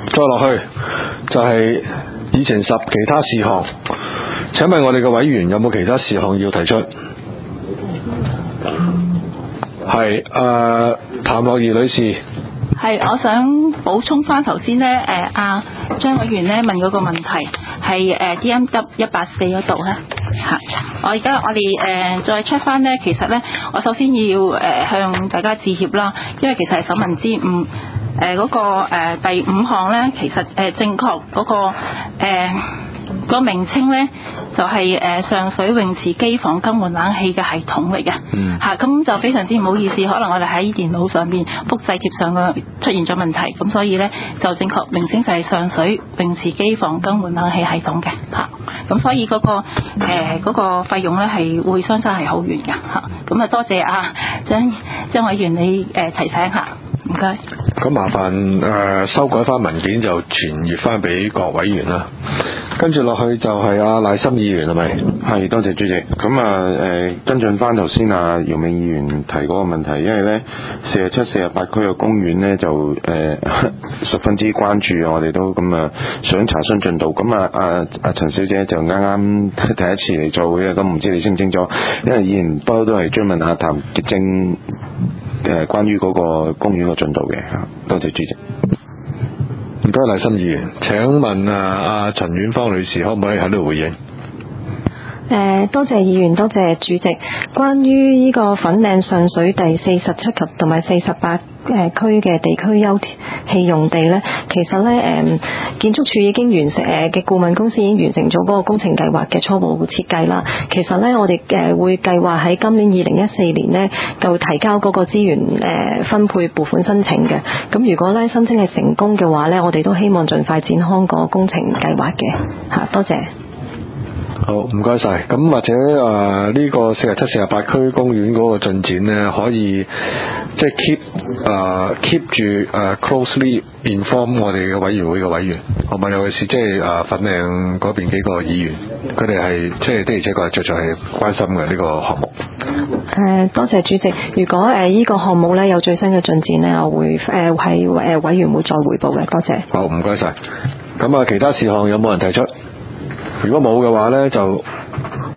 再落去就係議程10其他事項。請問我哋嘅委員有冇其他事項要提出？係譚樂儀女士。 係，我想補充翻頭先咧，張委員咧問嗰個問題係DMW 184嗰度咧嚇。我哋再 check 翻咧，其實咧我首先要向大家致歉啦，因為其實係手民之誤嗰個第5項咧，其實正確嗰個名稱咧就係上水泳池機房更換冷氣嘅系統嚟嘅嚇，咁就非常之唔好意思，可能我哋喺電腦上面複製貼上嘅出現咗問題，咁所以咧就正確名稱就係上水泳池機房更換冷氣系統嘅嚇，咁所以嗰個費用咧係會相差係好遠嘅嚇，咁多謝張委員你提醒下，唔該。 咁麻煩修改翻文件就傳閱翻俾各委員啦。跟住落去就係賴森議員係咪？ 係，多謝主席。咁跟進翻頭先姚明議員提嗰個問題，因為咧47、48區嘅公園咧就十分之關注，我哋都咁想查詢進度。咁陳小姐就啱啱第一次嚟做嘅，都唔知你清唔清楚？因為議員不嬲都係追問下譚潔貞關於嗰個公園嘅進度嘅。多謝主席。 唔該，賴森議員。請問陳婉芳女士可唔可以喺度回應？ 多謝議員，多謝主席。關於呢個粉嶺上水第47及同埋48區嘅地區休憩用地呢，其實呢，建築署已經完成嘅顧問公司已經完成咗嗰個工程計劃嘅初步設計啦。其實呢，我哋會計劃喺今年2014年呢，就提交嗰個資源分配撥款申請嘅。咁如果呢申請係成功嘅話呢，我哋都希望盡快展開個工程計劃嘅嚇。多謝。 好，唔該晒。咁或者呢個47、48區公園嗰個進展呢，可以即係 keep 住closely inform 我哋嘅委員會嘅委員，同埋尤其是即係粉嶺嗰邊幾個議員，佢哋係即係的而且確係着係關心嘅呢個項目。 多謝主席。如果呢個項目呢有最新嘅進展呢，我會喺委員會再匯報嘅。多謝。 好，唔該晒。咁其他事項有冇人提出？如果冇嘅話呢，就